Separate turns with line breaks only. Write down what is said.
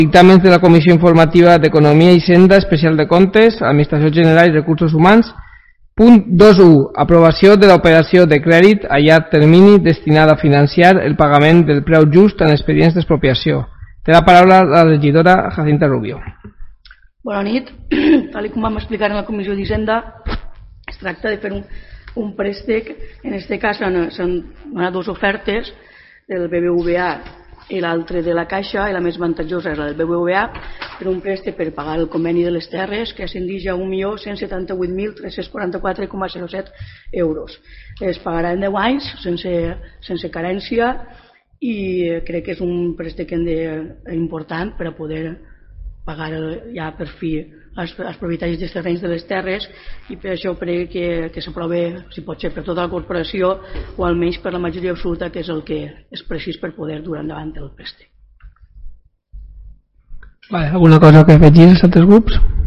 Dictàmens de la Comissió Informativa d'Economia i Hisenda, Especial de Comptes, Administració General i Recursos Humans. Punt 2.1. Aprovació de l'operació de crèdit a llarg termini destinada a financiar el pagament del preu just en expedients d'expropiació. Té la paraula la regidora Jacinta Rubio.
Bona nit. Tal com vam explicar en la Comissió d'Hisenda, es tracta de fer un préstec. En aquest cas s'han donat dues ofertes, del BBVA i l'altre de la Caixa, i la més avantatjosa és la del BBVA, per un préstec per pagar el conveni de les terres, que ascendeix a 1.178.344,07 euros. Es pagarà en 10 anys sense carència, i crec que és un préstec important per a poder pagar ja per fi als propietaris dels terrenys de les terres, i per això crec que s'aprova, si pot ser per tota la corporació o almenys per la majoria absoluta, que és el que és precís per poder dur endavant el préstec.
Alguna cosa que afegir als altres grups?